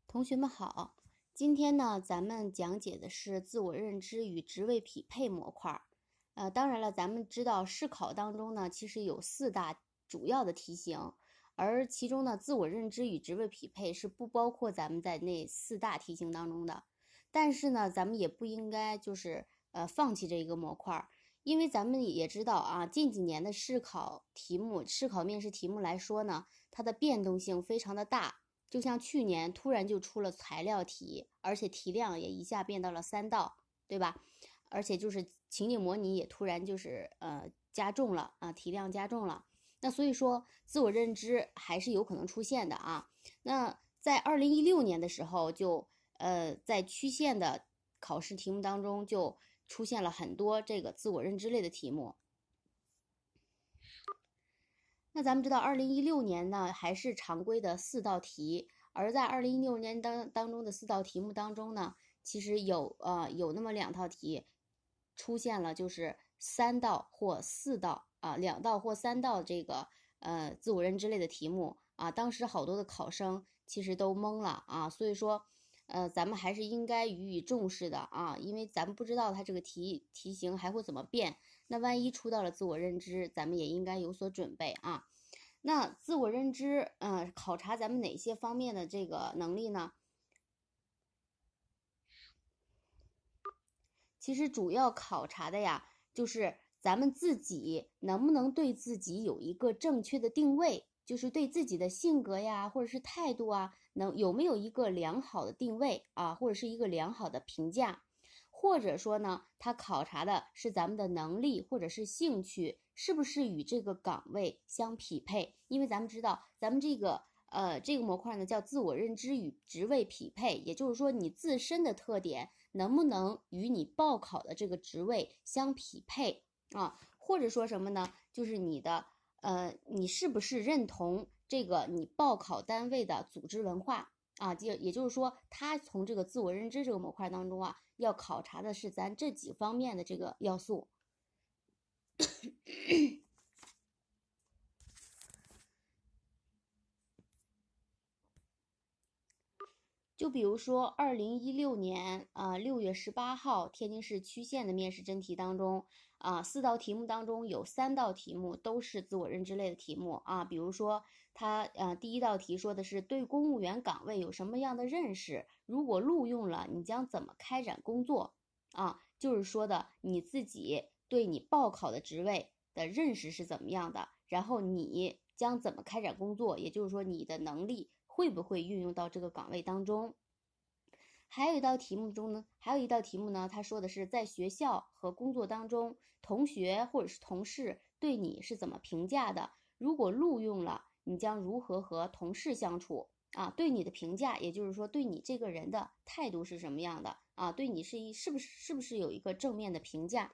同学们好，今天呢，咱们讲解的是自我认知与职位匹配模块。当然了，咱们知道试考当中呢，其实有4大主要的题型，而其中呢，自我认知与职位匹配是不包括咱们在那4大题型当中的。但是呢，咱们也不应该放弃这个模块，因为咱们也知道啊，近几年的试考面试题目来说呢，它的变动性非常的大。就像去年突然就出了材料题，而且题量也一下变到了3道，对吧？而且就是情景模拟也突然加重了啊，题量加重了。那所以说自我认知还是有可能出现的啊。那在2016年的时候在区县的考试题目当中就出现了很多这个自我认知类的题目。那咱们知道2016年呢还是常规的4道题，而在2016年当中的4道题目当中呢，其实有那么2道题出现了就是3道或4道啊，2道或3道这个自我认知类的题目啊，当时好多的考生其实都懵了啊，所以说咱们还是应该予以重视的啊，因为咱们不知道它这个题型还会怎么变，那万一出到了自我认知，咱们也应该有所准备啊。那自我认知考察咱们哪些方面的这个能力呢？其实主要考察的呀，就是咱们自己能不能对自己有一个正确的定位，就是对自己的性格呀，或者是态度啊，有没有一个良好的定位啊，或者是一个良好的评价，或者说呢，它考察的是咱们的能力或者是兴趣是不是与这个岗位相匹配？因为咱们知道，咱们这个模块呢叫自我认知与职位匹配，也就是说你自身的特点能不能与你报考的这个职位相匹配啊？或者说什么呢？就是你是不是认同这个你报考单位的组织文化啊？也就是说，他从这个自我认知这个模块当中啊，要考察的是咱这几方面的这个要素。就比如说2016年6月18号天津市区县的面试真题当中4道题目当中有3道题目都是自我认知类的题目啊，比如说它第1道题说的是对公务员岗位有什么样的认识，如果录用了你将怎么开展工作啊，就是说的你自己对你报考的职位的认识是怎么样的，然后你将怎么开展工作，也就是说你的能力会不会运用到这个岗位当中。还有一道题目呢，他说的是在学校和工作当中，同学或者是同事对你是怎么评价的，如果录用了，你将如何和同事相处啊？对你的评价，也就是说对你这个人的态度是什么样的啊？对你是不是有一个正面的评价？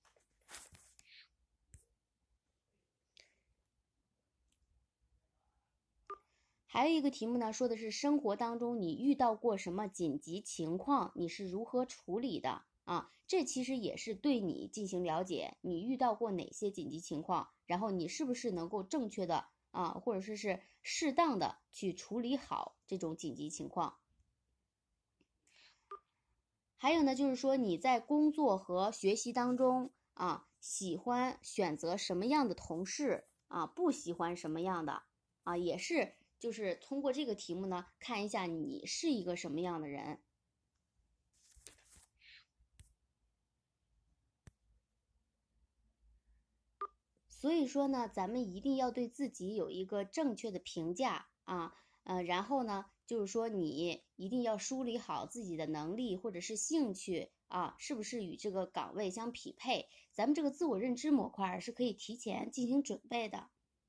还有一个题目呢，说的是生活当中你遇到过什么紧急情况，你是如何处理的啊？这其实也是对你进行了解，你遇到过哪些紧急情况，然后你是不是能够正确的或者是适当的去处理好这种紧急情况。还有呢，就是说你在工作和学习当中喜欢选择什么样的同事不喜欢什么样的也是就是通过这个题目呢，看一下你是一个什么样的人。所以说呢，咱们一定要对自己有一个正确的评价然后呢，就是说你一定要梳理好自己的能力或者是兴趣是不是与这个岗位相匹配？咱们这个自我认知模块是可以提前进行准备的。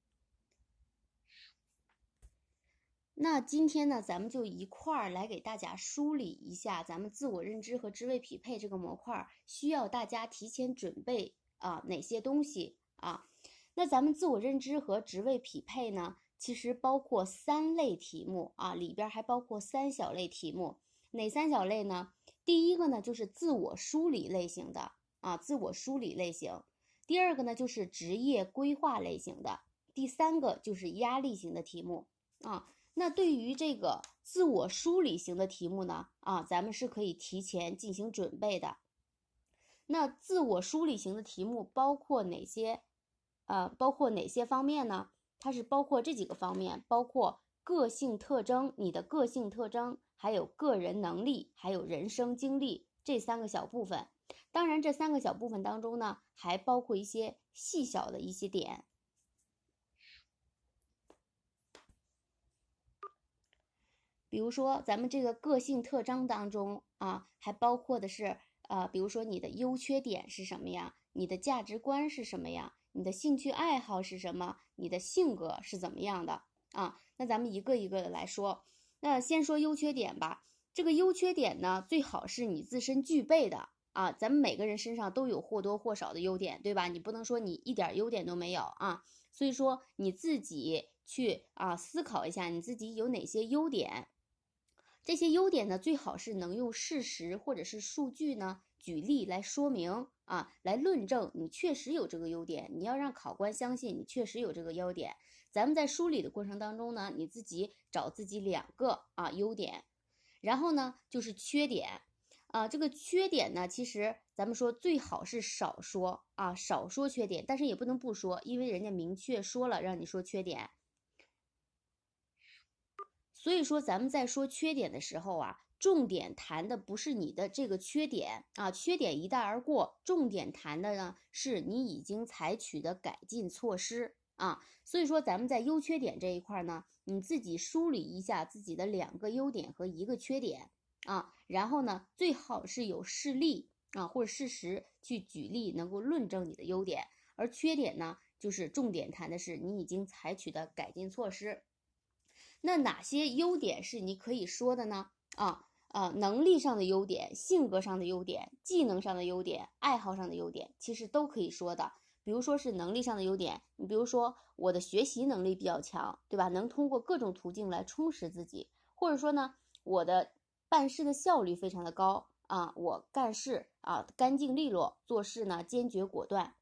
那今天呢，咱们就一块儿来给大家梳理一下咱们自我认知和职位匹配这个模块需要大家提前准备哪些东西那咱们自我认知和职位匹配呢，其实包括3类题目里边还包括3小类题目。哪3小类呢？第一个呢就是自我梳理类型的自我梳理类型。第二个呢就是职业规划类型的。第3个就是压力型的题目那对于这个自我梳理型的题目呢，咱们是可以提前进行准备的。那自我梳理型的题目包括哪些？包括哪些方面呢？它是包括这几个方面，包括个性特征，你的个性特征，还有个人能力，还有人生经历这3个小部分。当然，这3个小部分当中呢，还包括一些细小的一些点。比如说，咱们这个个性特征当中还包括的是比如说你的优缺点是什么呀？你的价值观是什么呀？你的兴趣爱好是什么？你的性格是怎么样的那咱们一个一个的来说。那先说优缺点吧。这个优缺点呢，最好是你自身具备的咱们每个人身上都有或多或少的优点，对吧？你不能说你一点优点都没有所以说你自己去思考一下，你自己有哪些优点。这些优点呢，最好是能用事实或者是数据呢举例来说明来论证你确实有这个优点，你要让考官相信你确实有这个优点。咱们在梳理的过程当中呢，你自己找自己2个优点，然后呢就是缺点这个缺点呢，其实咱们说最好是少说少说缺点，但是也不能不说，因为人家明确说了让你说缺点。所以说咱们在说缺点的时候重点谈的不是你的这个缺点缺点一带而过，重点谈的呢是你已经采取的改进措施所以说咱们在优缺点这一块呢，你自己梳理一下自己的2个优点和1个缺点然后呢最好是有事例或者事实去举例，能够论证你的优点。而缺点呢，就是重点谈的是你已经采取的改进措施。那哪些优点是你可以说的呢？能力上的优点、性格上的优点、技能上的优点、爱好上的优点，其实都可以说的。比如说是能力上的优点，你比如说我的学习能力比较强，对吧？能通过各种途径来充实自己，或者说呢，我的办事的效率非常的高我干事干净利落，做事呢坚决果断。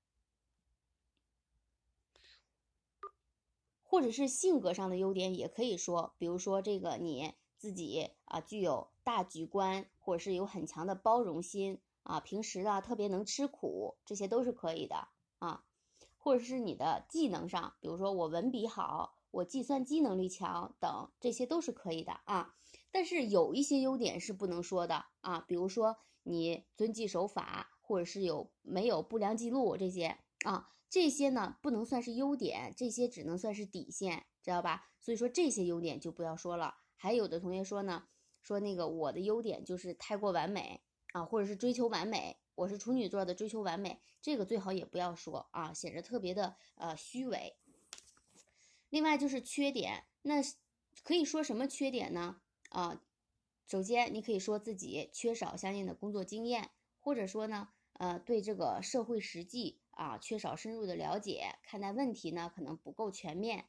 或者是性格上的优点也可以说，比如说这个你自己具有大局观，或者是有很强的包容心平时特别能吃苦，这些都是可以的或者是你的技能上，比如说我文笔好，我计算机能力强等，这些都是可以的但是有一些优点是不能说的比如说你遵纪守法，或者是没有不良记录这些这些呢不能算是优点，这些只能算是底线，知道吧？所以说这些优点就不要说了。还有的同学说呢，说那个我的优点就是太过完美或者是追求完美，我是处女座的追求完美，这个最好也不要说显得特别的虚伪。另外就是缺点，那可以说什么缺点呢？首先你可以说自己缺少相应的工作经验，或者说呢对这个社会实际缺少深入的了解，看待问题呢可能不够全面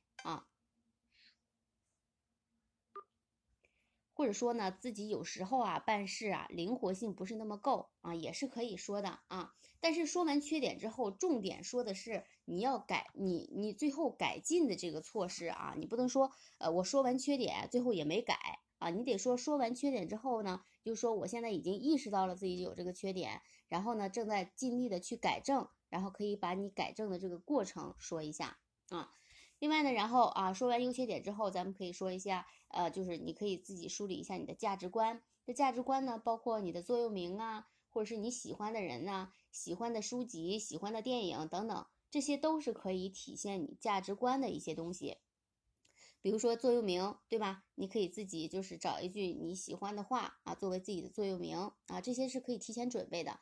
或者说呢自己有时候办事灵活性不是那么够也是可以说的但是说完缺点之后，重点说的是你要改你最后改进的这个措施你不能说我说完缺点最后也没改你得说完缺点之后呢，就说我现在已经意识到了自己有这个缺点，然后呢正在尽力的去改正，然后可以把你改正的这个过程说一下另外呢，然后说完优缺点之后，咱们可以说一下就是你可以自己梳理一下你的价值观。这价值观呢，包括你的座右铭或者是你喜欢的人喜欢的书籍、喜欢的电影等等，这些都是可以体现你价值观的一些东西。比如说座右铭，对吧？你可以自己就是找一句你喜欢的话作为自己的座右铭这些是可以提前准备的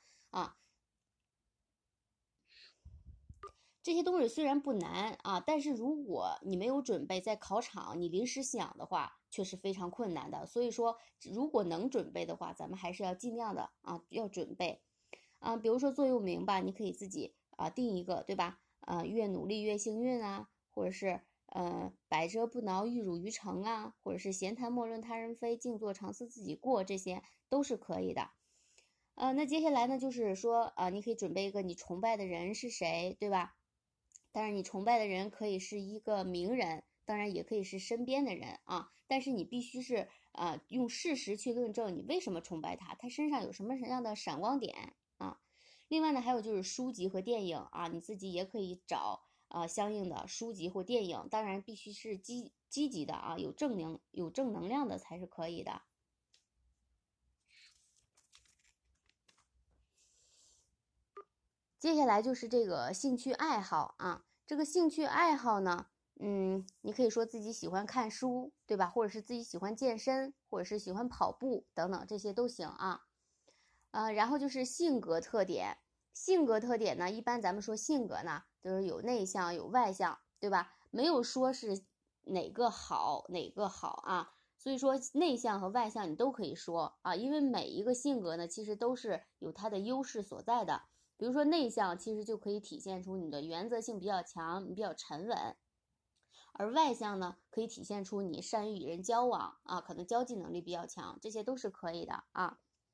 这些东西虽然不难但是如果你没有准备，在考场你临时想的话，却是非常困难的。所以说，如果能准备的话，咱们还是要尽量的要准备比如说座右铭吧，你可以自己定一个，对吧？越努力越幸运或者是百折不挠，玉汝于成或者是闲谈莫论他人非，静坐常思自己过，这些都是可以的。那接下来呢，就是说你可以准备一个你崇拜的人是谁，对吧？当然你崇拜的人可以是一个名人， 当然也可以是身边的人啊，但是你必须是用事实去论证你为什么崇拜他，他身上有什么样的闪光点啊。另外呢，还有就是书籍和电影啊，你自己也可以找相应的书籍或电影，当然必须是积极的啊，有正能量的才是可以的。接下来就是这个兴趣爱好啊，这个兴趣爱好呢，你可以说自己喜欢看书，对吧？或者是自己喜欢健身，或者是喜欢跑步等等，这些都行啊。然后就是性格特点，性格特点呢，一般咱们说性格呢，就是有内向有外向，对吧？没有说是哪个好啊。所以说内向和外向你都可以说啊，因为每一个性格呢，其实都是有它的优势所在的。比如说内向，其实就可以体现出你的原则性比较强，你比较沉稳。而外向呢，可以体现出你善于与人交往啊，可能交际能力比较强，这些都是可以的啊。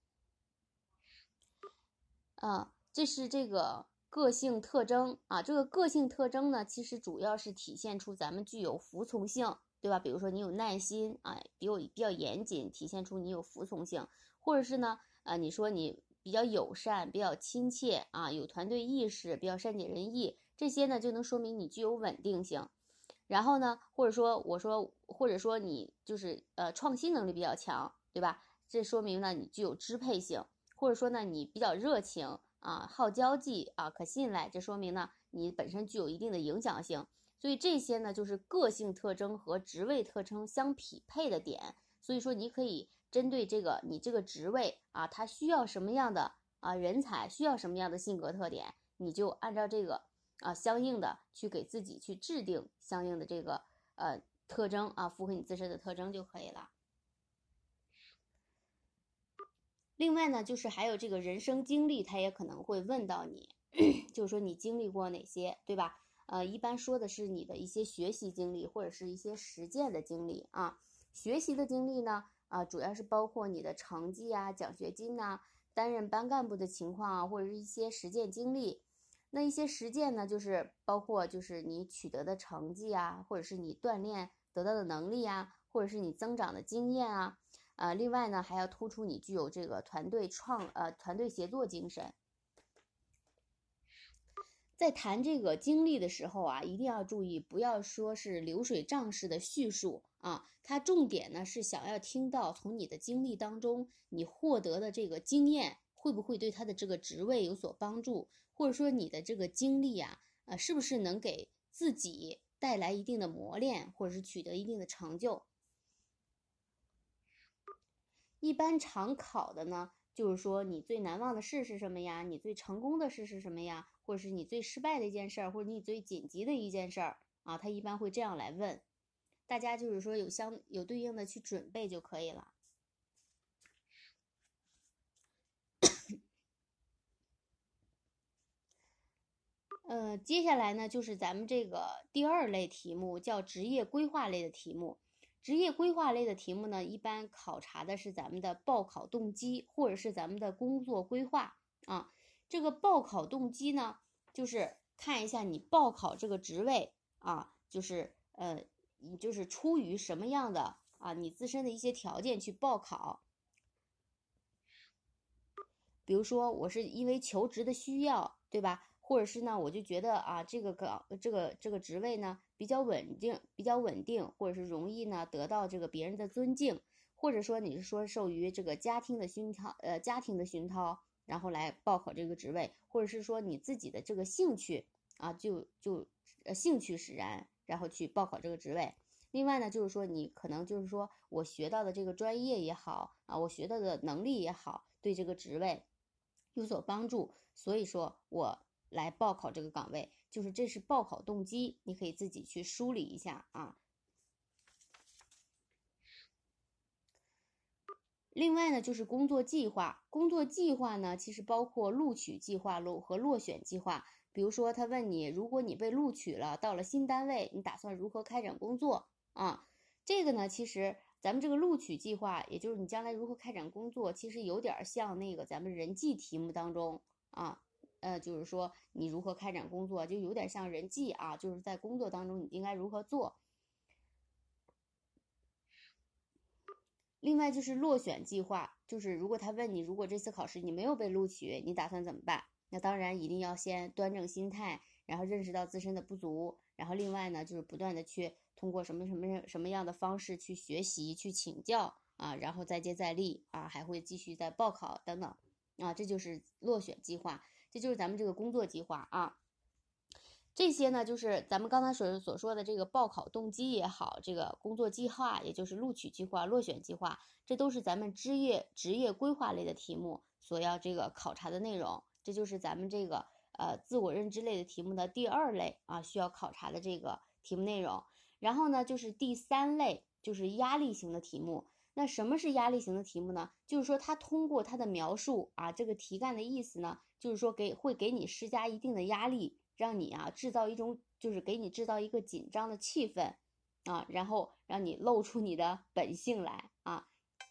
这是这个个性特征啊。这个个性特征呢，其实主要是体现出咱们具有服从性，对吧？比如说你有耐心啊，比较严谨，体现出你有服从性，或者是呢，你说你比较友善，比较亲切啊，有团队意识，比较善解人意，这些呢就能说明你具有稳定性。然后呢，或者说你就是创新能力比较强，对吧？这说明呢你具有支配性，或者说呢你比较热情啊，好交际啊，可信赖，这说明呢你本身具有一定的影响性。所以这些呢就是个性特征和职位特征相匹配的点。所以说你可以针对你这个职位啊，它需要什么样的人才，需要什么样的性格特点，你就按照这个相应的去给自己去制定相应的这个特征啊，符合你自身的特征就可以了。另外呢，就是还有这个人生经历，他也可能会问到你，就是说你经历过哪些，对吧？一般说的是你的一些学习经历或者是一些实践的经历啊。学习的经历呢，主要是包括你的成绩啊、奖学金呐、担任班干部的情况啊，或者是一些实践经历。那一些实践呢，就是包括就是你取得的成绩啊，或者是你锻炼得到的能力啊，或者是你增长的经验啊。另外呢，还要突出你具有这个团队协作精神。在谈这个经历的时候啊，一定要注意，不要说是流水账式的叙述啊，它重点呢是想要听到从你的经历当中你获得的这个经验会不会对他的这个职位有所帮助，或者说你的这个经历啊，是不是能给自己带来一定的磨练，或者是取得一定的成就。一般常考的呢，就是说你最难忘的事是什么呀？你最成功的事是什么呀？或者是你最失败的一件事儿，或者你最紧急的一件事儿啊？他一般会这样来问，大家就是说有对应的去准备就可以了。接下来呢，就是咱们这个第二类题目，叫职业规划类的题目。职业规划类的题目呢，一般考察的是咱们的报考动机，或者是咱们的工作规划啊。这个报考动机呢，就是看一下你报考这个职位啊，你就是出于什么样的你自身的一些条件去报考。比如说我是因为求职的需要，对吧？或者是呢，我就觉得这个职位呢比较稳定，或者是容易呢得到这个别人的尊敬，或者说你是说受于这个家庭的熏陶，然后来报考这个职位，或者是说你自己的这个兴趣兴趣使然，然后去报考这个职位。另外呢，就是说你可能就是说我学到的这个专业也好我学到的能力也好，对这个职位有所帮助，所以说我来报考这个岗位，就是这是报考动机，你可以自己去梳理一下啊。另外呢，就是工作计划。工作计划呢，其实包括录取计划和落选计划。比如说，他问你，如果你被录取了，到了新单位，你打算如何开展工作啊？这个呢，其实咱们这个录取计划，也就是你将来如何开展工作，其实有点像那个咱们人际题目当中就是说你如何开展工作，就有点像人际就是在工作当中你应该如何做。 另外就是落选计划，就是如果他问你，如果这次考试你没有被录取，你打算怎么办？那当然一定要先端正心态，然后认识到自身的不足，然后另外呢就是不断的去通过什么样的方式去学习、去请教啊，然后再接再厉啊，还会继续再报考等等啊，这就是落选计划，这就是咱们这个工作计划啊。这些呢，就是咱们刚才所说的这个报考动机也好，这个工作计划，也就是录取计划、落选计划，这都是咱们职业规划类的题目所要这个考察的内容。这就是咱们这个自我认知类的题目的第2类啊，需要考察的这个题目内容。然后呢，就是第3类，就是压力型的题目。那什么是压力型的题目呢？就是说它通过它的描述啊，这个题干的意思呢，就是说会给你施加一定的压力。让你啊制造一种，就是给你制造一个紧张的气氛啊，然后让你露出你的本性来啊。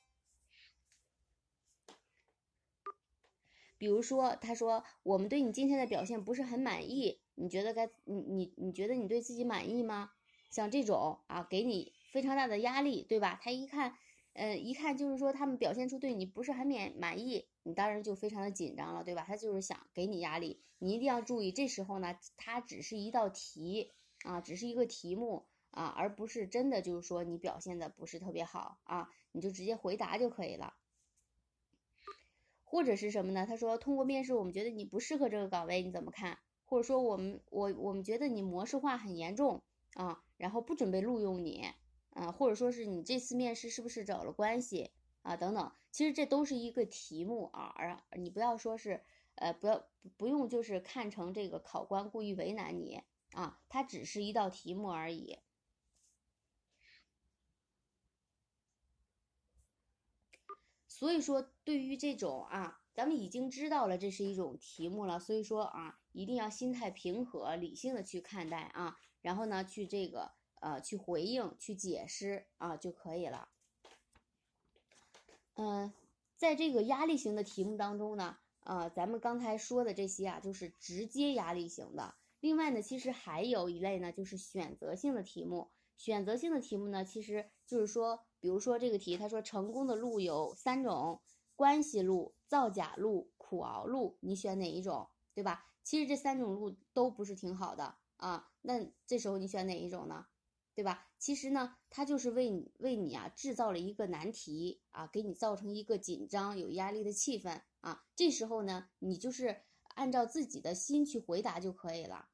比如说，他说我们对你今天的表现不是很满意，你觉得你觉得你对自己满意吗？像这种啊，给你非常大的压力，对吧？他一看就是说他们表现出对你不是很满意，你当然就非常的紧张了，对吧？他就是想给你压力，你一定要注意，这时候呢，它只是一道题啊，只是一个题目啊，而不是真的就是说你表现的不是特别好啊，你就直接回答就可以了。或者是什么呢？他说通过面试，我们觉得你不适合这个岗位，你怎么看？或者说我们觉得你模式化很严重啊，然后不准备录用你啊，或者说是你这次面试是不是找了关系啊等等。其实这都是一个题目啊，而你不要说是不用就是看成这个考官故意为难你啊，它只是一道题目而已。所以说，对于这种啊，咱们已经知道了这是一种题目了，所以说啊，一定要心态平和、理性的去看待啊，然后呢，去这个去回应、去解释啊就可以了。在这个压力型的题目当中呢，咱们刚才说的这些啊，就是直接压力型的。另外呢，其实还有一类呢，就是选择性的题目。选择性的题目呢，其实就是说，比如说这个题，他说成功的路有3种：关系路、造假路、苦熬路，你选哪一种，对吧？其实这3种路都不是挺好的啊，那这时候你选哪一种呢？对吧？其实呢，它就是为你啊制造了一个难题啊，给你造成一个紧张、有压力的气氛啊。这时候呢，你就是按照自己的心去回答就可以了。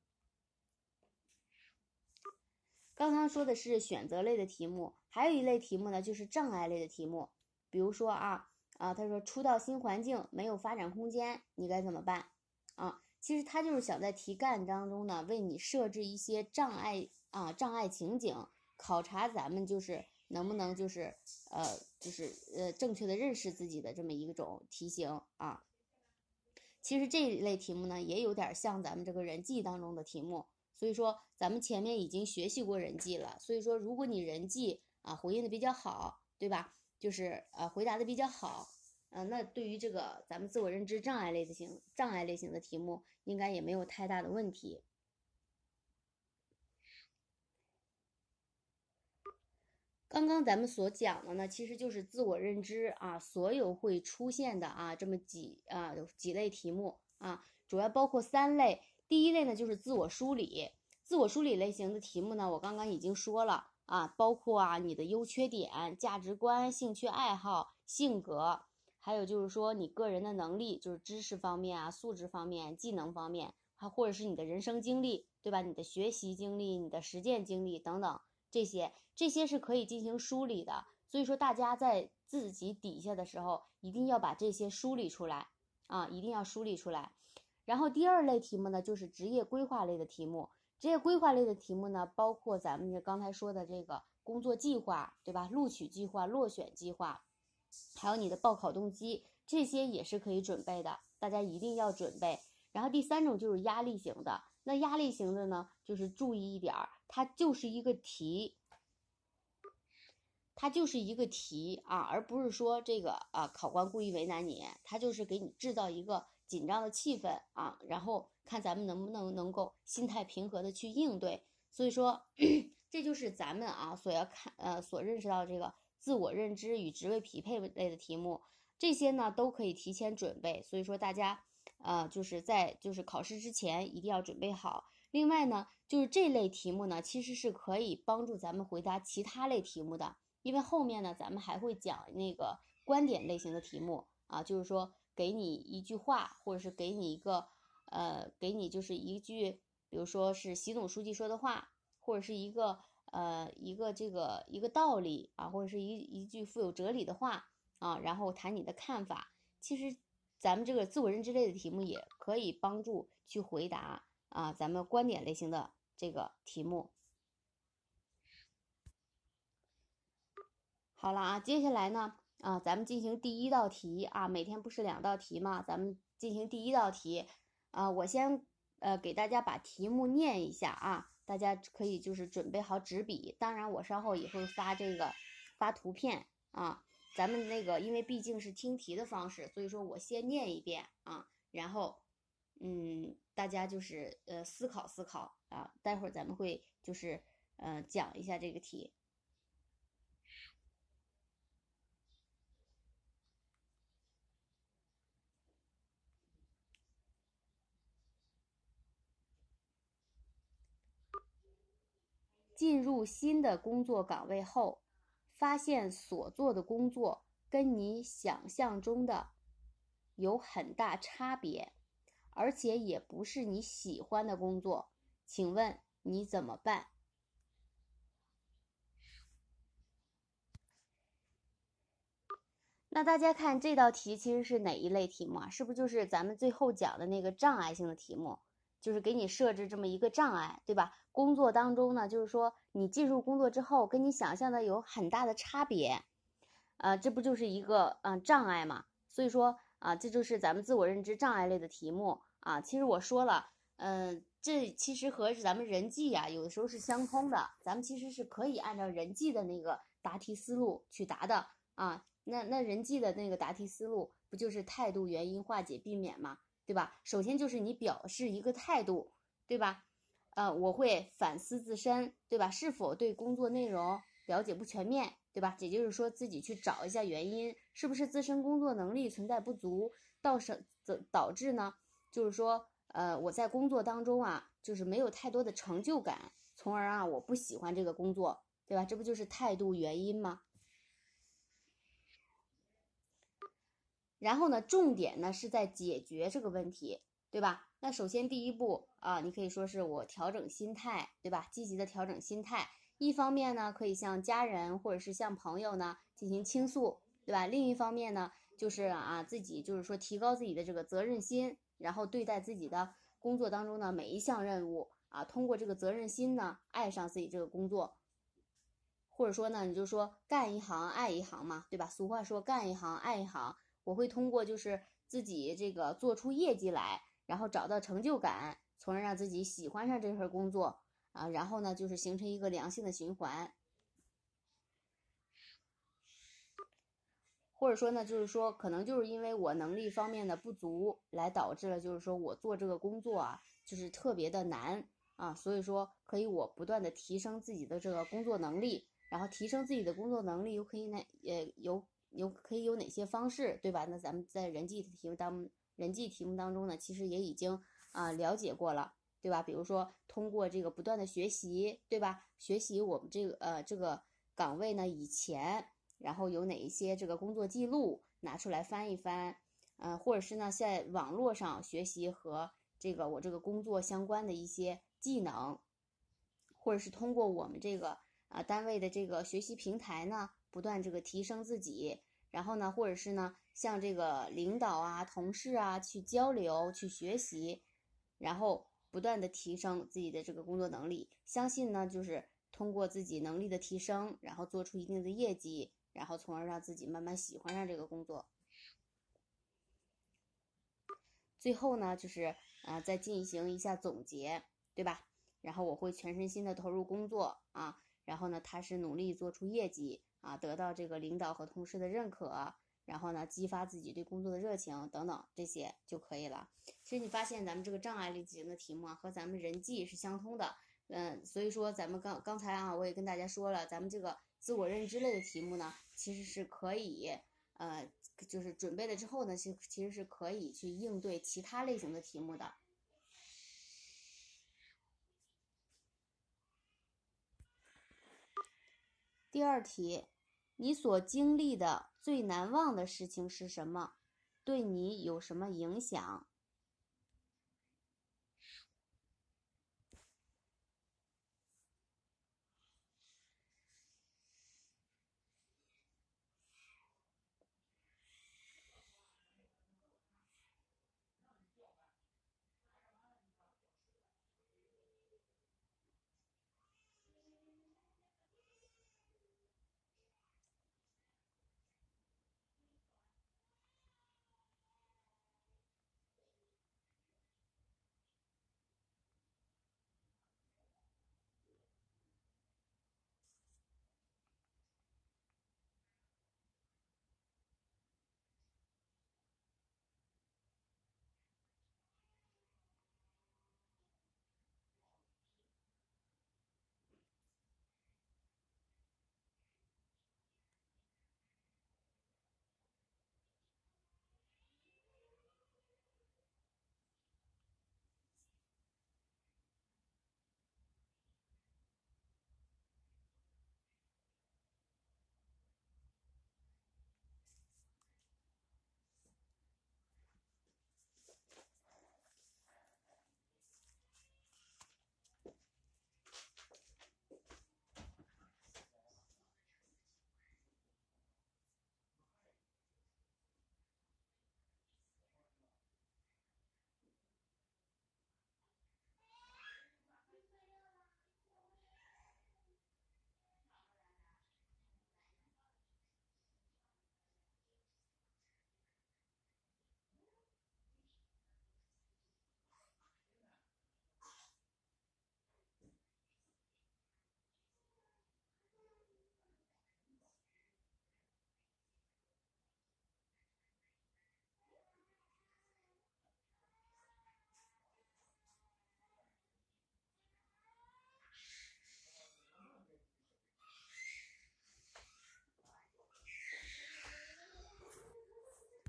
刚刚说的是选择类的题目，还有一类题目呢，就是障碍类的题目。比如说他说初到新环境没有发展空间，你该怎么办啊？其实他就是想在题干当中呢，为你设置一些障碍情景，考察咱们就是能不能就是正确的认识自己的这么一种题型啊。其实这一类题目呢，也有点像咱们这个人际当中的题目。所以说，咱们前面已经学习过人际了。所以说，如果你人际回应的比较好，对吧？就是回答的比较好，那对于这个咱们自我认知障碍类型的题目，应该也没有太大的问题。刚刚咱们所讲的呢，其实就是自我认知啊，所有会出现的这么几类题目啊，主要包括3类。第一类呢就是自我梳理，自我梳理类型的题目呢，我刚刚已经说了啊，包括你的优缺点、价值观、兴趣爱好、性格，还有就是说你个人的能力，就是知识方面素质方面、技能方面，还或者是你的人生经历，对吧？你的学习经历、你的实践经历等等。这些是可以进行梳理的，所以说大家在自己底下的时候，一定要把这些梳理出来啊，一定要梳理出来。然后第2类题目呢，就是职业规划类的题目。职业规划类的题目呢，包括咱们刚才说的这个工作计划，对吧？录取计划、落选计划，还有你的报考动机，这些也是可以准备的，大家一定要准备。然后第3种就是压力型的，那压力型的呢，就是注意一点，它就是一个题，而不是说这个考官故意为难你，他就是给你制造一个紧张的气氛啊，然后看咱们能够心态平和的去应对。所以说这就是咱们所认识到这个自我认知与职位匹配类的题目，这些呢都可以提前准备。所以说大家就是在考试之前一定要准备好。另外呢，就是这类题目呢，其实是可以帮助咱们回答其他类题目的，因为后面呢，咱们还会讲那个观点类型的题目啊，就是说给你一句话，或者是给你一个给你就是一句，比如说是习总书记说的话，或者是一个道理啊，或者是一句富有哲理的话啊，然后谈你的看法。其实咱们这个自我认知类的题目也可以帮助去回答啊咱们观点类型的这个题目。好了啊，接下来呢咱们进行第一道题啊，每天不是2道题嘛，咱们进行第一道题啊，我先给大家把题目念一下啊，大家可以就是准备好纸笔，当然我稍后也会发图片啊，咱们那个因为毕竟是听题的方式，所以说我先念一遍啊，然后大家就是思考思考啊，待会儿咱们会就是讲一下这个题。进入新的工作岗位后，发现所做的工作跟你想象中的有很大差别，而且也不是你喜欢的工作，请问你怎么办？那大家看这道题其实是哪一类题目啊？是不是就是咱们最后讲的那个障碍性的题目？就是给你设置这么一个障碍，对吧？工作当中呢，就是说你进入工作之后，跟你想象的有很大的差别，这不就是一个障碍嘛？所以说这就是咱们自我认知障碍类的题目啊。其实我说了，这其实和咱们人际呀，有的时候是相通的，咱们其实是可以按照人际的那个答题思路去答的啊。那人际的那个答题思路不就是态度、原因、化解、避免吗？对吧？首先就是你表示一个态度，对吧？我会反思自身，对吧？是否对工作内容了解不全面，对吧？也就是说自己去找一下原因，是不是自身工作能力存在不足，导致呢？就是说，我在工作当中啊，就是没有太多的成就感，从而我不喜欢这个工作，对吧？这不就是态度原因吗？然后呢，重点呢是在解决这个问题，对吧？那首先第一步啊，你可以说是我调整心态，对吧？积极的调整心态。一方面呢，可以向家人或者是向朋友呢进行倾诉，对吧？另一方面呢，就是自己就是说提高自己的这个责任心，然后对待自己的工作当中呢每一项任务通过这个责任心呢爱上自己这个工作，或者说呢，你就说干一行爱一行嘛，对吧？俗话说干一行爱一行。我会通过就是自己这个做出业绩来，然后找到成就感，从而让自己喜欢上这份工作然后呢就是形成一个良性的循环。或者说呢，就是说可能就是因为我能力方面的不足，来导致了就是说我做这个工作就是特别的难所以说可以我不断的提升自己的这个工作能力，然后提升自己的工作能力又可以可以有哪些方式，对吧？那咱们在人际题目当中呢，其实也已经了解过了，对吧？比如说通过这个不断的学习，对吧？学习我们这个岗位呢以前，然后有哪一些这个工作记录拿出来翻一翻，或者是呢在网络上学习和我这个工作相关的一些技能，或者是通过我们这个单位的这个学习平台呢，不断这个提升自己，然后呢，或者是呢向这个领导同事去交流去学习，然后不断的提升自己的这个工作能力。相信呢，就是通过自己能力的提升，然后做出一定的业绩，然后从而让自己慢慢喜欢上这个工作。最后呢，就是再进行一下总结，对吧？然后我会全身心的投入工作然后呢，踏实努力做出业绩得到这个领导和同事的认可，然后呢，激发自己对工作的热情等等，这些就可以了。其实你发现咱们这个障碍类型的题目和咱们人际是相通的，所以说咱们刚才我也跟大家说了，咱们这个自我认知类的题目呢，其实是可以就是准备了之后呢，其实是可以去应对其他类型的题目的。第二题，你所经历的最难忘的事情是什么？对你有什么影响？